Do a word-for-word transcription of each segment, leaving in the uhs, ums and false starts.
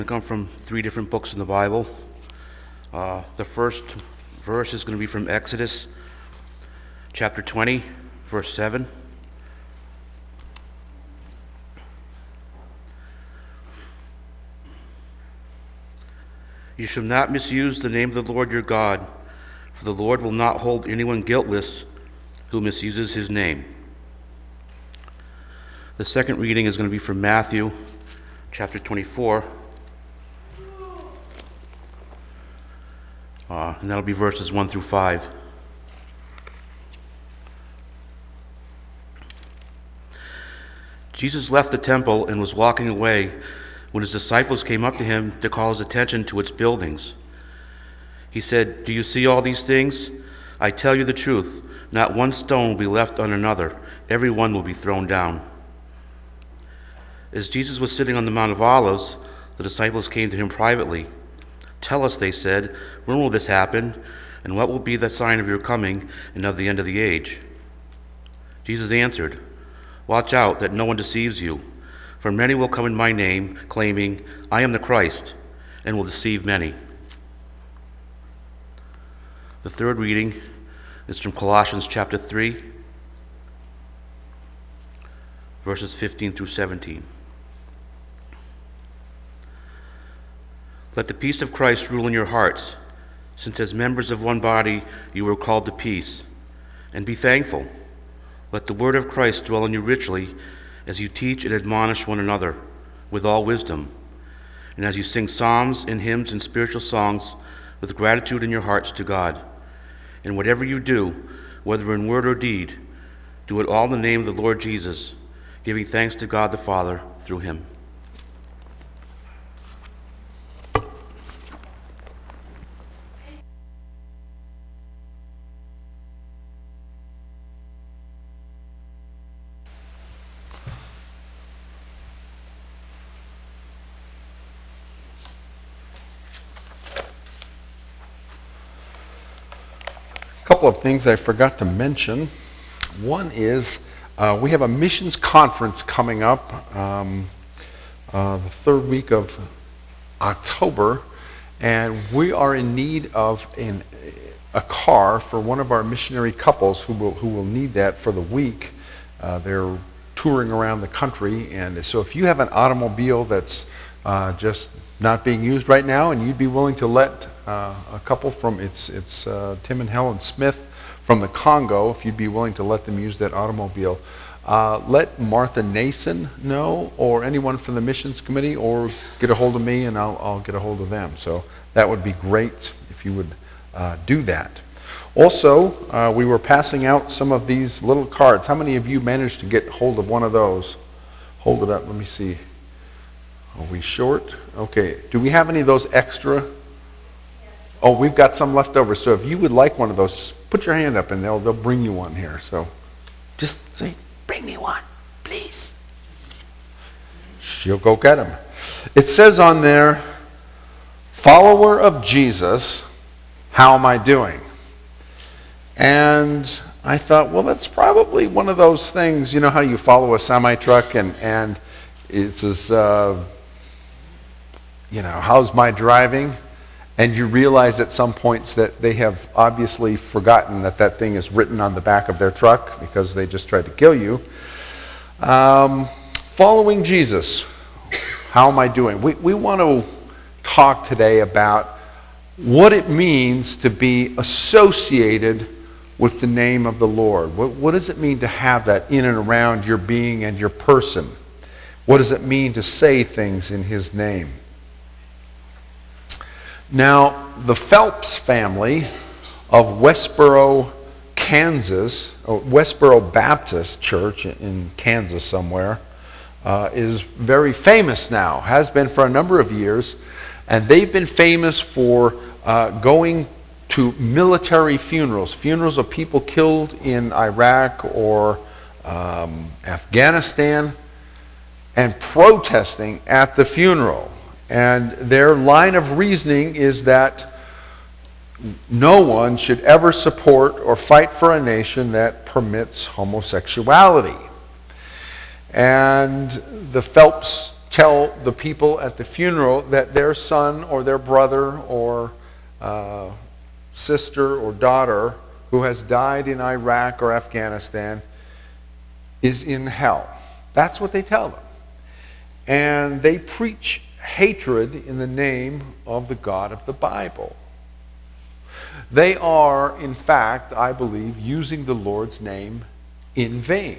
We come from three different books in the Bible. Uh, the first verse is going to be from Exodus chapter twenty, verse seven. You shall not misuse the name of the Lord your God, for the Lord will not hold anyone guiltless who misuses his name. The second reading is going to be from Matthew chapter twenty-four. Uh, and that'll be verses one through five. Jesus left the temple and was walking away when his disciples came up to him to call his attention to its buildings. He said, "Do you see all these things? I tell you the truth, not one stone will be left on another. Every one will be thrown down." As Jesus was sitting on the Mount of Olives, the disciples came to him privately. "Tell us," they said, "when will this happen? And what will be the sign of your coming and of the end of the age?" Jesus answered, "Watch out that no one deceives you, for many will come in my name, claiming, 'I am the Christ,' and will deceive many." The third reading is from Colossians chapter three, verses fifteen through seventeen. Let the peace of Christ rule in your hearts, since as members of one body you were called to peace, and be thankful. Let the word of Christ dwell in you richly as you teach and admonish one another with all wisdom, and as you sing psalms and hymns and spiritual songs with gratitude in your hearts to God. And whatever you do, whether in word or deed, do it all in the name of the Lord Jesus, giving thanks to God the Father through him. A couple of things I forgot to mention. One is uh, we have a missions conference coming up um, uh, the third week of October, and we are in need of an, a car for one of our missionary couples who will who will need that for the week. Uh, they're touring around the country, and so if you have an automobile that's uh, just not being used right now, and you'd be willing to let uh, a couple from it's it's uh, Tim and Helen Smith from the Congo, if you'd be willing to let them use that automobile, uh, let Martha Nason know, or anyone from the missions committee, or get a hold of me, and I'll I'll get a hold of them. So that would be great if you would uh, do that. Also, uh, we were passing out some of these little cards. How many of you managed to get hold of one of those? Hold it up. Let me see. Are we short? Okay. Do we have any of those extra? Yes. Oh, we've got some left over. So if you would like one of those, just put your hand up and they'll they'll bring you one here. So just say, "Bring me one, please." She'll go get them. It says on there, "Follower of Jesus, how am I doing?" And I thought, well, that's probably one of those things, you know how you follow a semi-truck and, and it says, uh, you know, how's my driving? And you realize at some points that they have obviously forgotten that that thing is written on the back of their truck because they just tried to kill you. Um, following Jesus, how am I doing? We, we want to talk today about what it means to be associated with the name of the Lord. What, what does it mean to have that in and around your being and your person? What does it mean to say things in his name? Now, the Phelps family of Westboro, Kansas, or Westboro Baptist Church in Kansas somewhere, uh, is very famous now, has been for a number of years, and they've been famous for uh, going to military funerals, funerals of people killed in Iraq or um, Afghanistan, and protesting at the funeral. And their line of reasoning is that no one should ever support or fight for a nation that permits homosexuality. And the Phelps tell the people at the funeral that their son or their brother or uh, sister or daughter who has died in Iraq or Afghanistan is in hell. That's what they tell them. And they preach hatred in the name of the God of the Bible. They are, in fact, I believe, using the Lord's name in vain.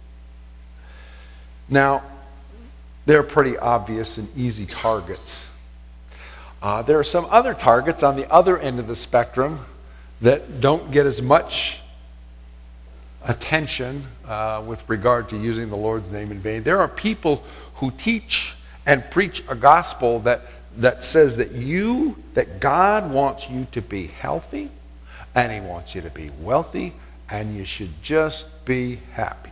Now, they're pretty obvious and easy targets. Uh, there are some other targets on the other end of the spectrum that don't get as much attention uh, with regard to using the Lord's name in vain. There are people who teach and preach a gospel that, that says that you, that God wants you to be healthy, and He wants you to be wealthy, and you should just be happy.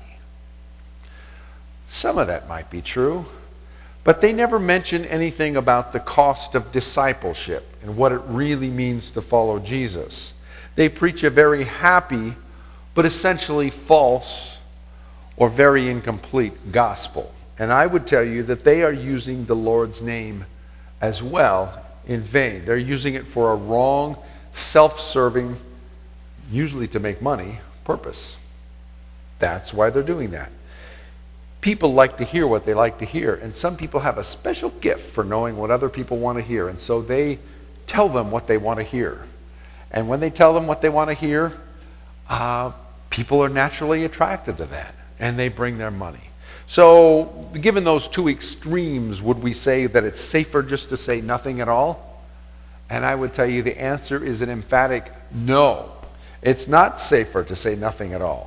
Some of that might be true, but they never mention anything about the cost of discipleship and what it really means to follow Jesus. They preach a very happy, but essentially false or very incomplete gospel. And I would tell you that they are using the Lord's name as well in vain. They're using it for a wrong, self-serving, usually to make money, purpose. That's why they're doing that. People like to hear what they like to hear, and some people have a special gift for knowing what other people want to hear, and so they tell them what they want to hear. And when they tell them what they want to hear, uh, people are naturally attracted to that, and they bring their money. So, given those two extremes, would we say that it's safer just to say nothing at all? And I would tell you the answer is an emphatic no. It's not safer to say nothing at all.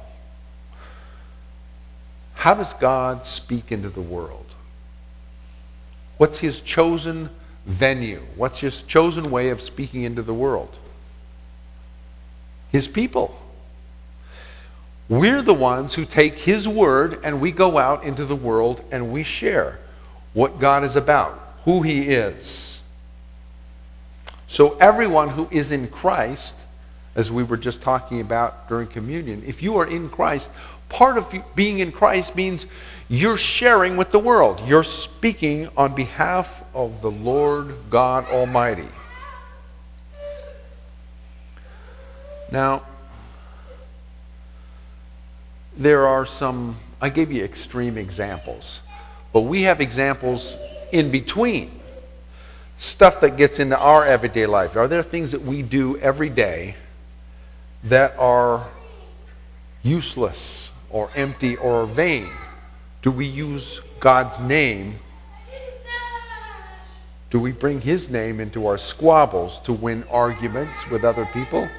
How does God speak into the world? What's His chosen venue? What's His chosen way of speaking into the world? His people. We're the ones who take His word and we go out into the world and we share what God is about, who He is. So everyone who is in Christ, as we were just talking about during communion, if you are in Christ, part of being in Christ means you're sharing with the world. You're speaking on behalf of the Lord God Almighty. Now, there are some, I gave you extreme examples, but we have examples in between. Stuff that gets into our everyday life. Are there things that we do every day that are useless or empty or vain? Do we use God's name? Do we bring His name into our squabbles to win arguments with other people?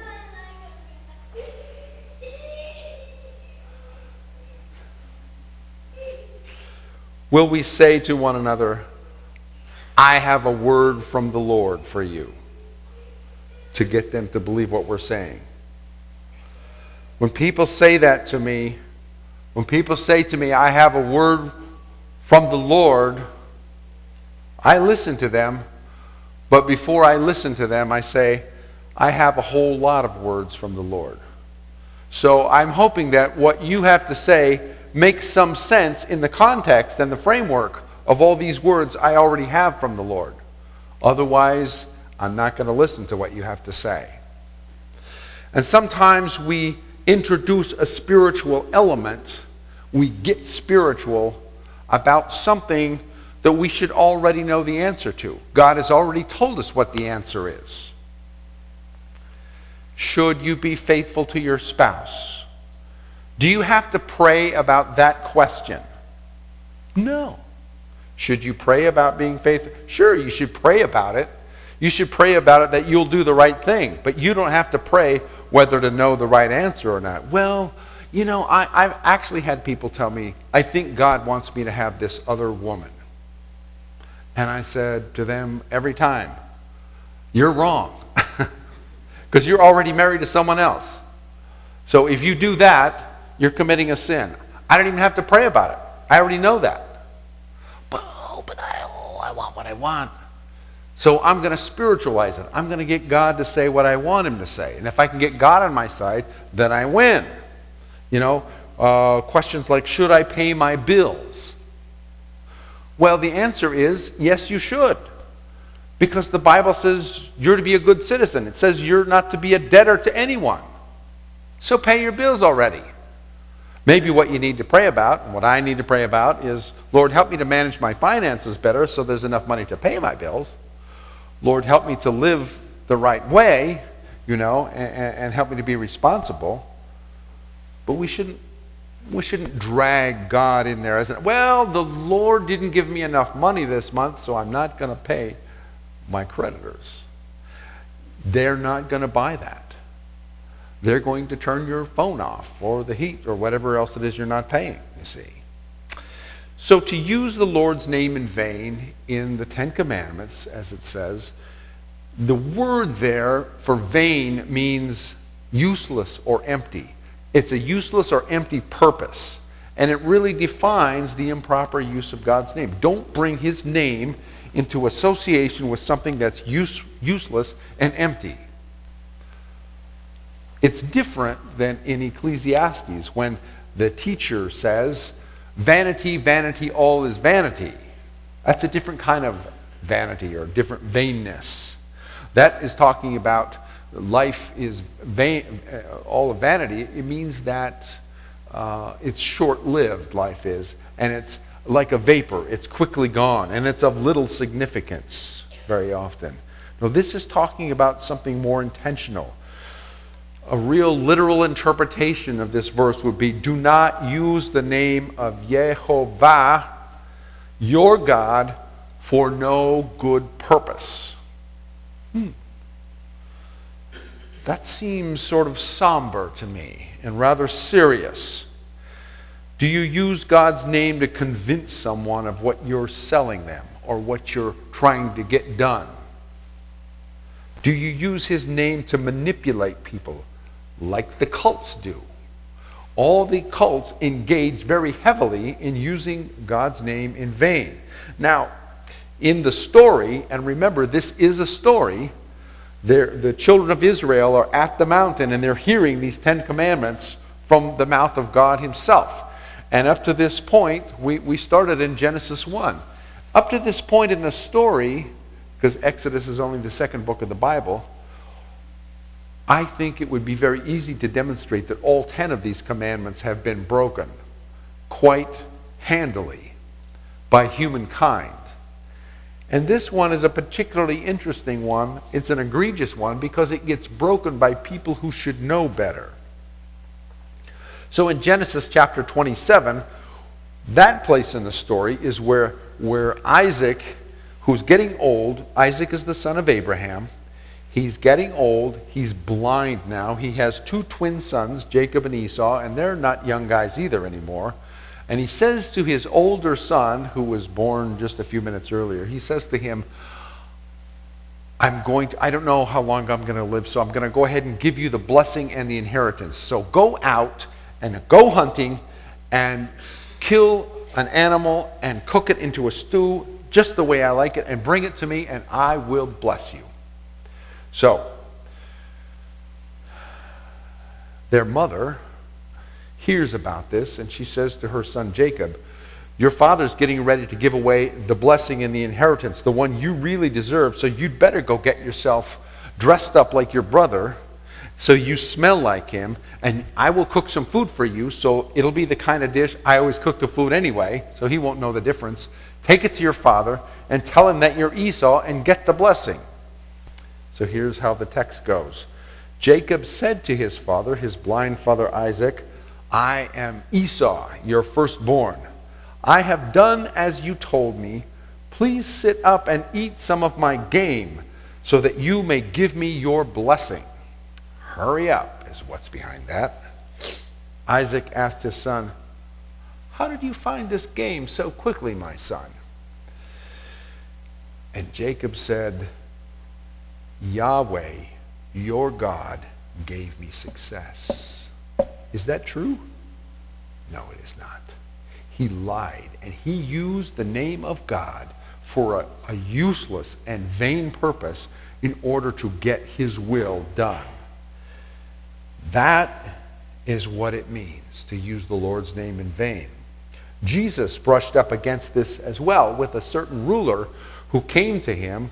Will we say to one another, I have a word from the Lord for you, to get them to believe what we're saying? When people say that to me, when people say to me, I have a word from the Lord, I listen to them, but before I listen to them, I say, I have a whole lot of words from the Lord. So I'm hoping that what you have to say makes some sense in the context and the framework of all these words I already have from the Lord. Otherwise, I'm not going to listen to what you have to say. And sometimes we introduce a spiritual element, we get spiritual about something that we should already know the answer to. God has already told us what the answer is. Should you be faithful to your spouse? Do you have to pray about that question? No. Should you pray about being faithful? Sure, you should pray about it. You should pray about it that you'll do the right thing, but you don't have to pray whether to know the right answer or not. Well, you know, I, I've actually had people tell me, I think God wants me to have this other woman. And I said to them every time, you're wrong. Because you're already married to someone else. So if you do that, you're committing a sin. I don't even have to pray about it. I already know that. But, oh, but I, oh, I want what I want. So I'm going to spiritualize it. I'm going to get God to say what I want Him to say. And if I can get God on my side, then I win. You know, uh, questions like, should I pay my bills? Well, the answer is yes, you should. Because the Bible says you're to be a good citizen. It says you're not to be a debtor to anyone. So pay your bills already. Maybe what you need to pray about, and what I need to pray about, is, Lord, help me to manage my finances better so there's enough money to pay my bills. Lord, help me to live the right way, you know, and, and help me to be responsible. But we shouldn't we shouldn't drag God in there as, well, the Lord didn't give me enough money this month, so I'm not going to pay my creditors. They're not going to buy that. They're going to turn your phone off, or the heat, or whatever else it is you're not paying, you see. So to use the Lord's name in vain in the Ten Commandments, as it says, the word there for vain means useless or empty. It's a useless or empty purpose. And it really defines the improper use of God's name. Don't bring his name into association with something that's use, useless and empty. It's different than in Ecclesiastes when the teacher says, vanity, vanity, all is vanity. That's a different kind of vanity or different vainness. That is talking about life is vain, all of vanity. It means that uh, it's short-lived, life is, and it's like a vapor. It's quickly gone, and it's of little significance very often. No, this is talking about something more intentional. A real literal interpretation of this verse would be, do not use the name of Yehovah, your God, for no good purpose. Hmm. That seems sort of somber to me and rather serious. Do you use God's name to convince someone of what you're selling them or what you're trying to get done? Do you use his name to manipulate people like the cults do? All the cults engage very heavily in using God's name in vain. Now, in the story, and remember this is a story, the children of Israel are at the mountain and they're hearing these Ten Commandments from the mouth of God himself. And up to this point, we, we started in Genesis one. Up to this point in the story, because Exodus is only the second book of the Bible, I think it would be very easy to demonstrate that all ten of these commandments have been broken quite handily by humankind. And this one is a particularly interesting one. It's an egregious one because it gets broken by people who should know better. So in Genesis chapter twenty-seven, that place in the story is where, where Isaac, who's getting old, Isaac is the son of Abraham, he's getting old, he's blind now, he has two twin sons, Jacob and Esau, and they're not young guys either anymore. And he says to his older son, who was born just a few minutes earlier, he says to him, I'm going to, I don't know how long I'm going to live, so I'm going to go ahead and give you the blessing and the inheritance. So go out and go hunting and kill an animal and cook it into a stew just the way I like it and bring it to me and I will bless you. So, their mother hears about this and she says to her son Jacob, your father's getting ready to give away the blessing and the inheritance, the one you really deserve, so you'd better go get yourself dressed up like your brother so you smell like him, and I will cook some food for you, so it'll be the kind of dish I always cook the food anyway, so he won't know the difference. Take it to your father and tell him that you're Esau and get the blessing. So here's how the text goes. Jacob said to his father, his blind father Isaac, I am Esau, your firstborn. I have done as you told me. Please sit up and eat some of my game so that you may give me your blessing. Hurry up is what's behind that. Isaac asked his son, how did you find this game so quickly, my son? And Jacob said, Yahweh, your God, gave me success. Is that true? No, it is not. He lied, and he used the name of God for a, a useless and vain purpose in order to get his will done. That is what it means to use the Lord's name in vain. Jesus brushed up against this as well with a certain ruler who came to him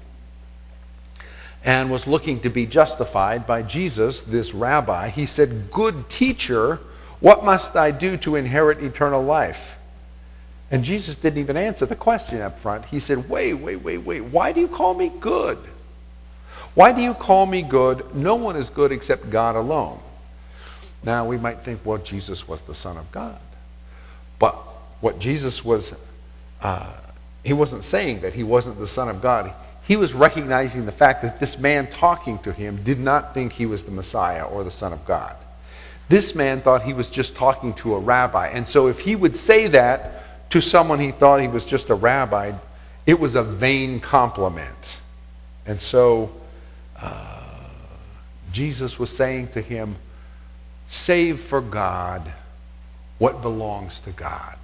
and was looking to be justified by Jesus, this rabbi. He said, "Good teacher, what must I do to inherit eternal life?" And Jesus didn't even answer the question up front. He said, wait, wait, wait, wait. Why do you call me good? Why do you call me good? No one is good except God alone. Now we might think, well, Jesus was the Son of God. But what Jesus was, uh, he wasn't saying that he wasn't the Son of God. He was recognizing the fact that this man talking to him did not think he was the Messiah or the Son of God. This man thought he was just talking to a rabbi. And so if he would say that to someone he thought he was just a rabbi, it was a vain compliment. And so uh, Jesus was saying to him, save for God what belongs to God.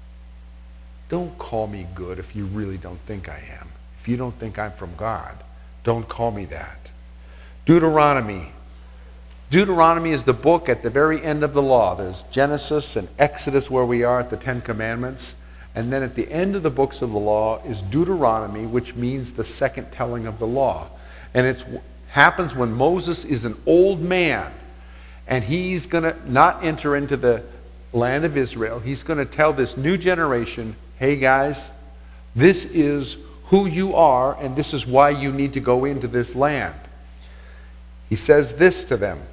Don't call me good if you really don't think I am. If you don't think I'm from God, don't call me that. Deuteronomy. Deuteronomy is the book at the very end of the law. There's Genesis and Exodus where we are at the Ten Commandments. And then at the end of the books of the law is Deuteronomy, which means the second telling of the law. And it happens when Moses is an old man and he's going to not enter into the land of Israel. He's going to tell this new generation, hey guys, this is who you are and this is why you need to go into this land. He says this to them.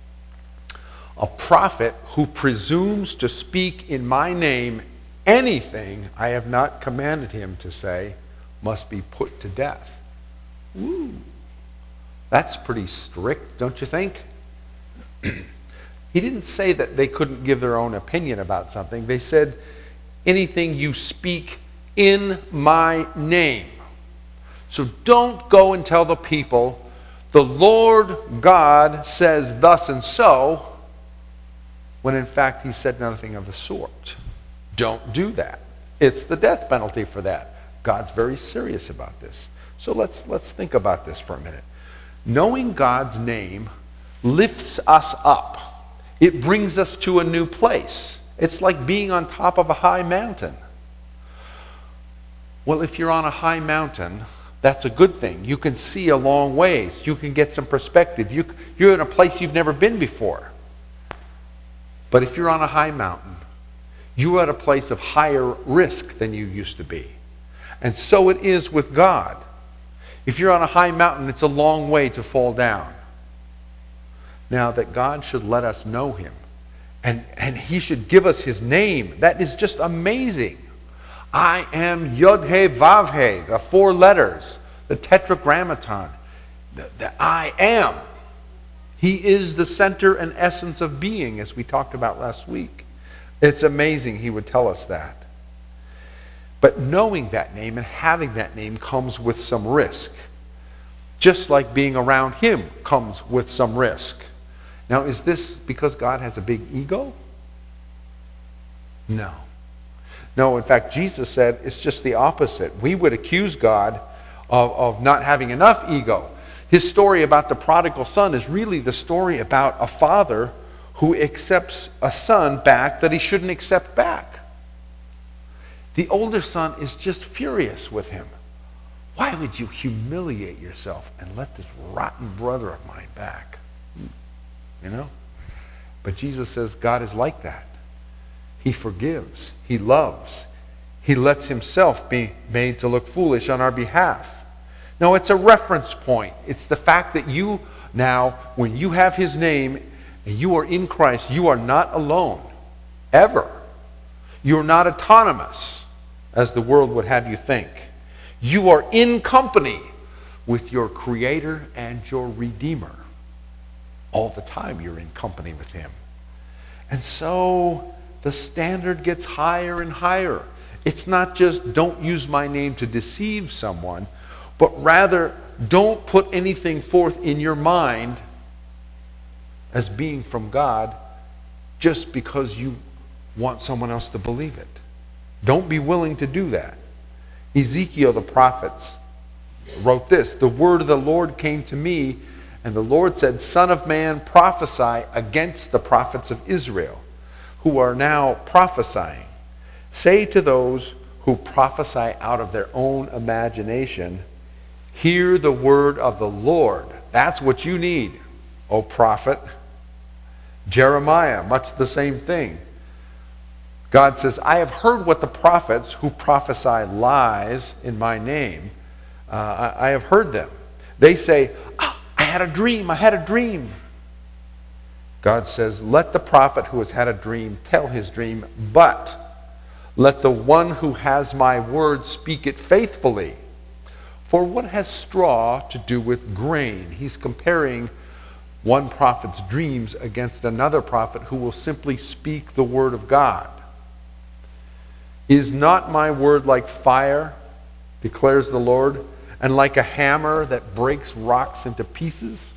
A prophet who presumes to speak in my name anything I have not commanded him to say must be put to death. Ooh, that's pretty strict, don't you think? He didn't say that they couldn't give their own opinion about something. They said, anything you speak in my name. So don't go and tell the people, the Lord God says thus and so, when in fact he said nothing of the sort. Don't do that. It's the death penalty for that. God's very serious about this. So let's let's think about this for a minute. Knowing God's name lifts us up. It brings us to a new place. It's like being on top of a high mountain. Well, if you're on a high mountain, that's a good thing. You can see a long ways. You can get some perspective. You, you're in a place you've never been before. But if you're on a high mountain, you're at a place of higher risk than you used to be. And so it is with God. If you're on a high mountain, it's a long way to fall down. Now, that God should let us know him, and, and he should give us his name, that is just amazing. I am Yod-He Vav-He, the four letters, the tetragrammaton, the, the I am. He is the center and essence of being, as we talked about last week. It's amazing he would tell us that. But knowing that name and having that name comes with some risk. Just like being around him comes with some risk. Now, is this because God has a big ego? No. No, in fact, Jesus said it's just the opposite. We would accuse God of, of not having enough ego. His story about the prodigal son is really the story about a father who accepts a son back that he shouldn't accept back. The older son is just furious with him. Why would you humiliate yourself and let this rotten brother of mine back? You know? But Jesus says God is like that. He forgives. He loves. He lets himself be made to look foolish on our behalf. No, it's a reference point. It's the fact that you now, when you have his name and you are in Christ, you are not alone. Ever. You're not autonomous, as the world would have you think. You are in company with your Creator and your Redeemer. All the time you're in company with him. And so the standard gets higher and higher. It's not just don't use my name to deceive someone, but rather don't put anything forth in your mind as being from God just because you want someone else to believe it. Don't be willing to do that. Ezekiel the prophet wrote this, the word of the Lord came to me, and the Lord said, Son of man, prophesy against the prophets of Israel, who are now prophesying. Say to those who prophesy out of their own imagination, hear the word of the Lord. That's what you need, O prophet. Jeremiah, much the same thing. God says, I have heard what the prophets who prophesy lies in my name, uh, I, I have heard them. They say, oh, I had a dream, I had a dream. God says, let the prophet who has had a dream tell his dream, but let the one who has my word speak it faithfully. For what has straw to do with grain? He's comparing one prophet's dreams against another prophet who will simply speak the word of God. Is not my word like fire, declares the Lord, and like a hammer that breaks rocks into pieces?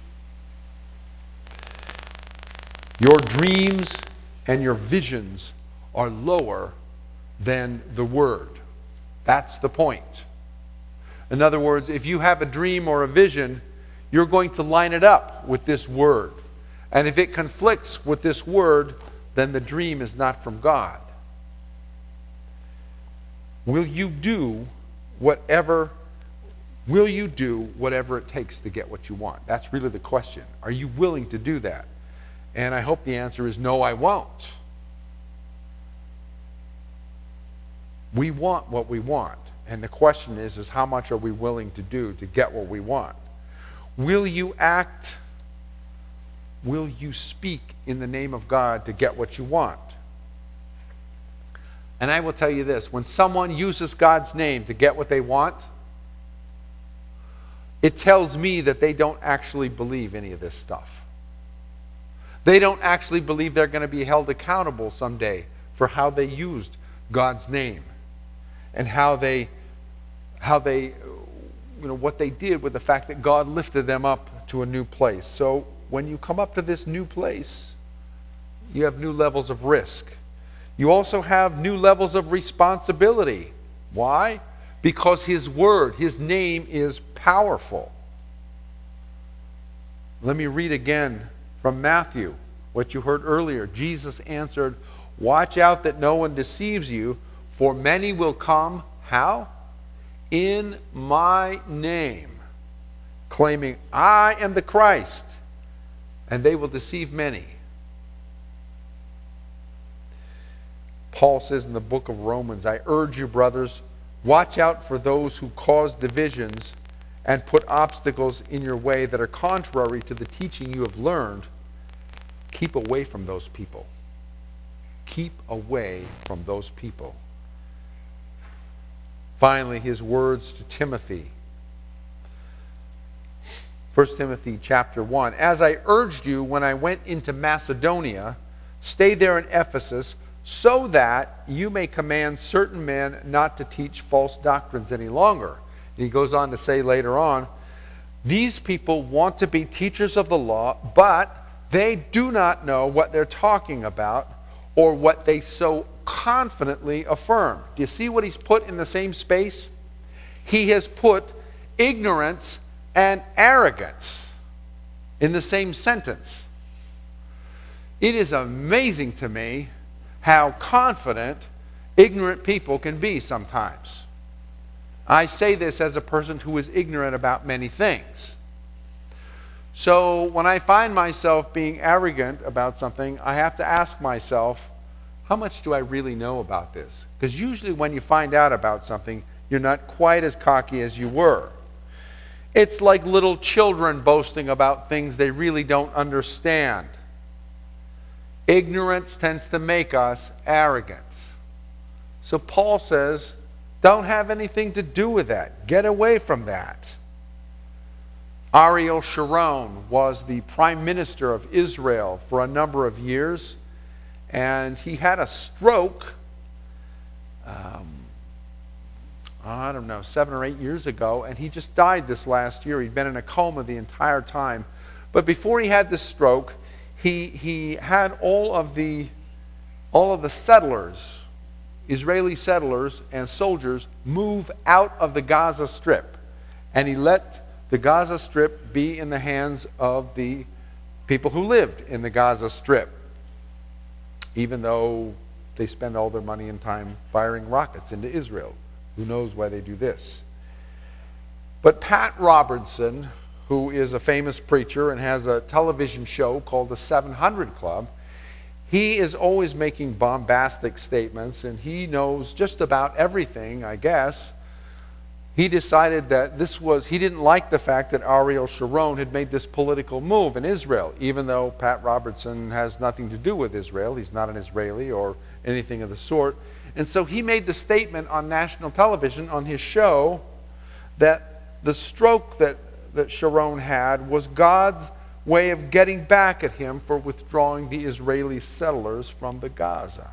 Your dreams and your visions are lower than the word. That's the point. In other words, if you have a dream or a vision, you're going to line it up with this word. And if it conflicts with this word, then the dream is not from God. Will you do whatever will you do whatever it takes to get what you want? That's really the question. Are you willing to do that? And I hope the answer is no, I won't. We want what we want. And the question is, is how much are we willing to do to get what we want? Will you act? Will you speak in the name of God to get what you want? And I will tell you this, when someone uses God's name to get what they want, it tells me that they don't actually believe any of this stuff. They don't actually believe they're going to be held accountable someday for how they used God's name and how they, how they, you know, what they did with the fact that God lifted them up to a new place. So when you come up to this new place, you have new levels of risk. You also have new levels of responsibility. Why? Because His word, His name is powerful. Let me read again from Matthew, what you heard earlier. Jesus answered, watch out that no one deceives you, for many will come, how? In my name, claiming, I am the Christ, and they will deceive many. Paul says in the book of Romans, I urge you, brothers, watch out for those who cause divisions and put obstacles in your way that are contrary to the teaching you have learned. Keep away from those people. Keep away from those people. Finally, his words to Timothy. First Timothy chapter one. As I urged you when I went into Macedonia, stay there in Ephesus, so that you may command certain men not to teach false doctrines any longer. And he goes on to say later on, these people want to be teachers of the law, but they do not know what they're talking about or what they so confidently affirm. Do you see what he's put in the same space? He has put ignorance and arrogance in the same sentence. It is amazing to me how confident ignorant people can be sometimes. I say this as a person who is ignorant about many things. So when I find myself being arrogant about something, I have to ask myself, how much do I really know about this? Because usually when you find out about something, you're not quite as cocky as you were. It's like little children boasting about things they really don't understand. Ignorance tends to make us arrogant. So Paul says, don't have anything to do with that. Get away from that. Ariel Sharon was the prime minister of Israel for a number of years, and he had a stroke, um, I don't know, seven or eight years ago, and he just died this last year. He'd been in a coma the entire time. But before he had this stroke, He, he had all of the all of the settlers, Israeli settlers and soldiers, move out of the Gaza Strip. And he let the Gaza Strip be in the hands of the people who lived in the Gaza Strip. Even though they spend all their money and time firing rockets into Israel. Who knows why they do this? But Pat Robertson, who is a famous preacher and has a television show called the seven hundred Club, he is always making bombastic statements, and he knows just about everything, I guess. He decided that this was, he didn't like the fact that Ariel Sharon had made this political move in Israel, even though Pat Robertson has nothing to do with Israel. He's not an Israeli or anything of the sort. And so he made the statement on national television on his show that the stroke that, that Sharon had was God's way of getting back at him for withdrawing the Israeli settlers from the Gaza.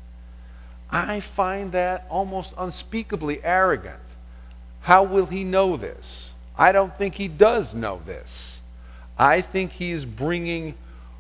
I find that almost unspeakably arrogant. How will he know this? I don't think he does know this. I think he's bringing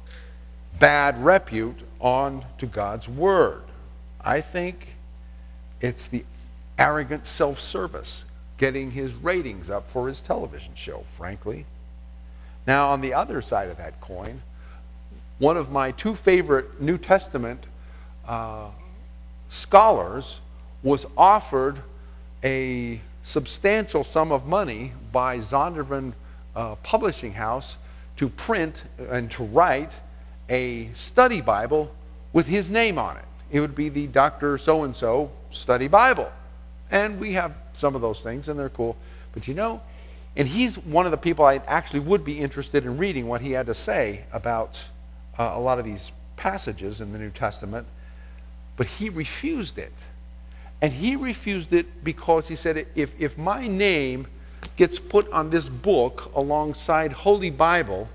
bad repute on to God's word. I think it's the arrogant self-service getting his ratings up for his television show, frankly. Now, on the other side of that coin, one of my two favorite New Testament uh, scholars was offered a substantial sum of money by Zondervan uh, Publishing House to print and to write a study Bible with his name on it. It would be the Doctor So-and-so Study Bible. And we have some of those things, and they're cool. But you know, and he's one of the people I actually would be interested in reading what he had to say about uh, a lot of these passages in the New Testament. But he refused it. And he refused it because he said, if, if my name gets put on this book alongside Holy Bible,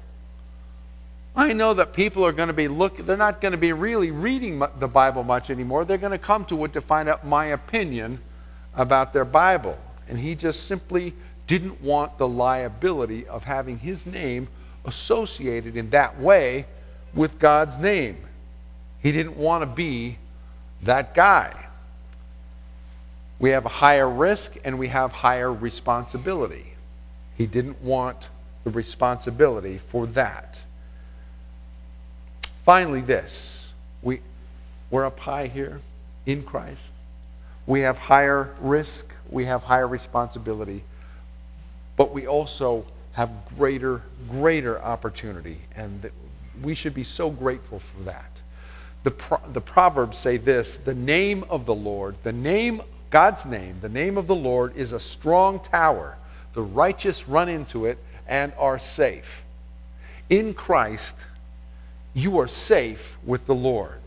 I know that people are going to be looking, they're not going to be really reading the Bible much anymore. They're going to come to it to find out my opinion about their Bible. And he just simply didn't want the liability of having his name associated in that way with God's name. He didn't want to be that guy. We have a higher risk and we have higher responsibility. He didn't want the responsibility for that. Finally, this. We, we're up high here in Christ. We have higher risk. We have higher responsibility. But we also have greater, greater opportunity. And we should be so grateful for that. The, Pro- the Proverbs say this: the name of the Lord, the name God's name, the name of the Lord is a strong tower. The righteous run into it and are safe. In Christ, you are safe with the Lord.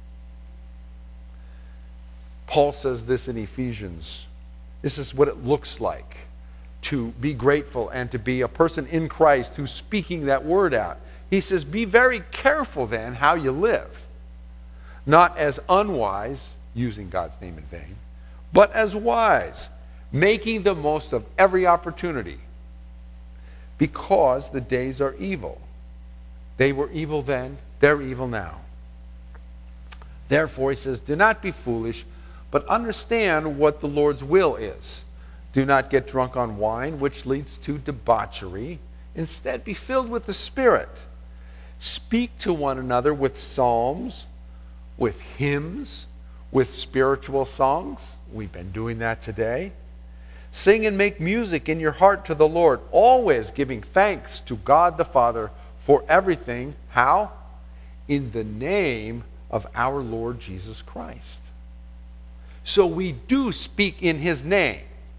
Paul says this in Ephesians. This is what it looks like to be grateful and to be a person in Christ who's speaking that word out. He says, be very careful then how you live. Not as unwise, using God's name in vain, but as wise, making the most of every opportunity, because the days are evil. They were evil then, they're evil now. Therefore, he says, do not be foolish, but understand what the Lord's will is. Do not get drunk on wine, which leads to debauchery. Instead, be filled with the Spirit. Speak to one another with psalms, with hymns, with spiritual songs. We've been doing that today. Sing and make music in your heart to the Lord, always giving thanks to God the Father for everything. How? In the name of our Lord Jesus Christ. So we do speak in his name.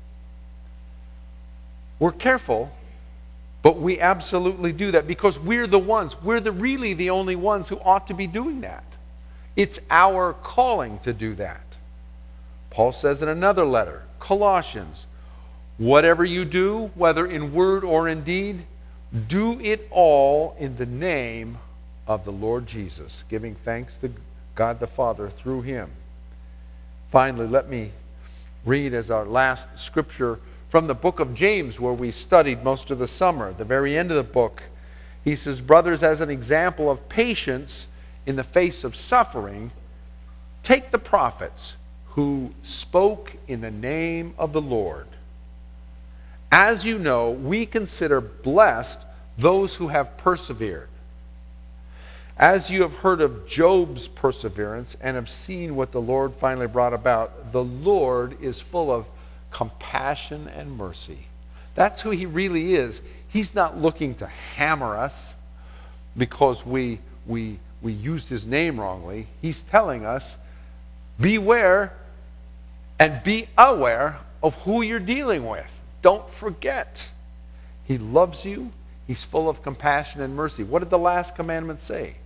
We're careful, but we absolutely do that because we're the ones, we're the really the only ones who ought to be doing that. It's our calling to do that. Paul says in another letter, Colossians, whatever you do, whether in word or in deed, do it all in the name of the Lord Jesus, giving thanks to God the Father through him. Finally, let me read as our last scripture from the book of James, where we studied most of the summer, the very end of the book. He says, brothers, as an example of patience in the face of suffering, take the prophets who spoke in the name of the Lord. As you know, we consider blessed those who have persevered. As you have heard of Job's perseverance and have seen what the Lord finally brought about, the Lord is full of compassion and mercy. That's who he really is. He's not looking to hammer us because we, we, we used his name wrongly. He's telling us, beware and be aware of who you're dealing with. Don't forget. He loves you. He's full of compassion and mercy. What did the last commandment say?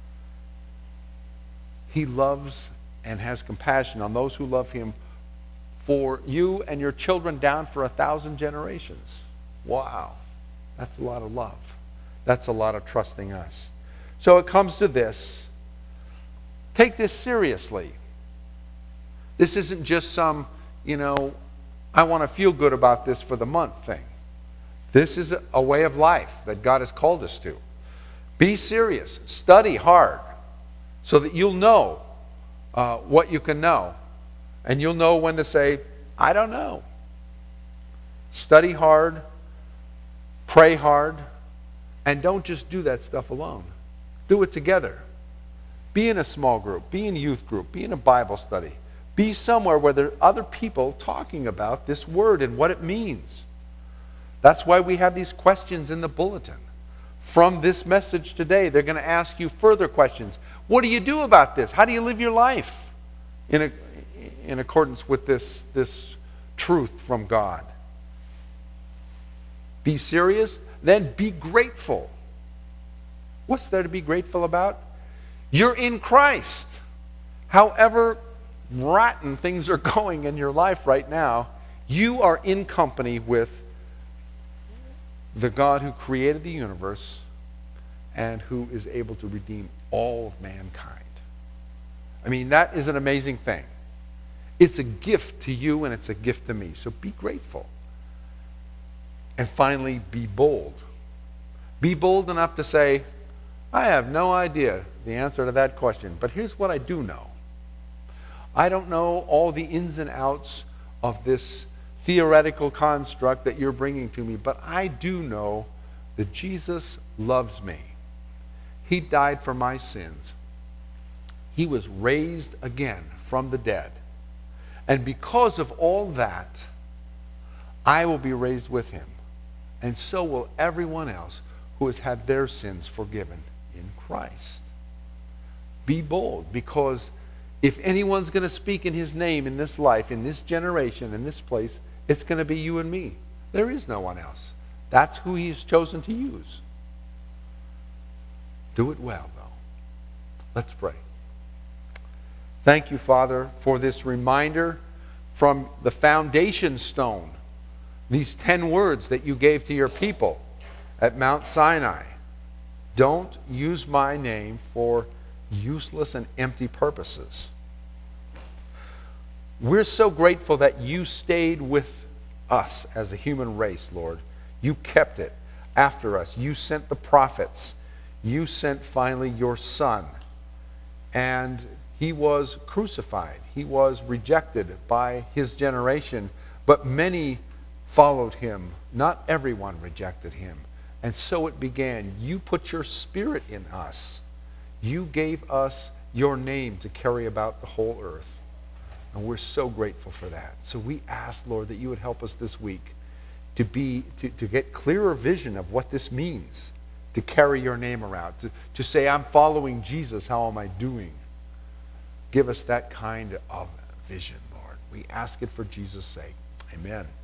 He loves and has compassion on those who love him, for you and your children down for a thousand generations. Wow. That's a lot of love. That's a lot of trusting us. So it comes to this. Take this seriously. This isn't just some, you know, I want to feel good about this for the month thing. This is a way of life that God has called us to. Be serious. Study hard so that you'll know uh, what you can know. And you'll know when to say, I don't know. Study hard. Pray hard. And don't just do that stuff alone. Do it together. Be in a small group. Be in a youth group. Be in a Bible study. Be somewhere where there are other people talking about this word and what it means. That's why we have these questions in the bulletin. From this message today, they're going to ask you further questions. What do you do about this? How do you live your life in, a, in accordance with this, this truth from God? Be serious, then be grateful. What's there to be grateful about? You're in Christ. However rotten things are going in your life right now, you are in company with the God who created the universe and who is able to redeem all of mankind. I mean, that is an amazing thing. It's a gift to you and it's a gift to me. So be grateful. And finally, be bold. Be bold enough to say, I have no idea the answer to that question, but here's what I do know. I don't know all the ins and outs of this theoretical construct that you're bringing to me, but I do know that Jesus loves me. He died for my sins. He was raised again from the dead. And because of all that, I will be raised with him. And so will everyone else who has had their sins forgiven in Christ. Be bold, because if anyone's going to speak in his name in this life, in this generation, in this place, it's going to be you and me. There is no one else. That's who he's chosen to use. Do it well, though. Let's pray. Thank you, Father, for this reminder from the foundation stone, these ten words that you gave to your people at Mount Sinai. Don't use my name for useless and empty purposes. We're so grateful that you stayed with us as a human race, Lord. You kept it after us. You sent the prophets. You sent finally your Son. And he was crucified. He was rejected by his generation. But many followed him. Not everyone rejected him. And so it began. You put your Spirit in us. You gave us your name to carry about the whole earth. And we're so grateful for that. So we ask, Lord, that you would help us this week to be to, to get clearer vision of what this means, to carry your name around, to, to say, I'm following Jesus, how am I doing? Give us that kind of vision, Lord. We ask it for Jesus' sake. Amen.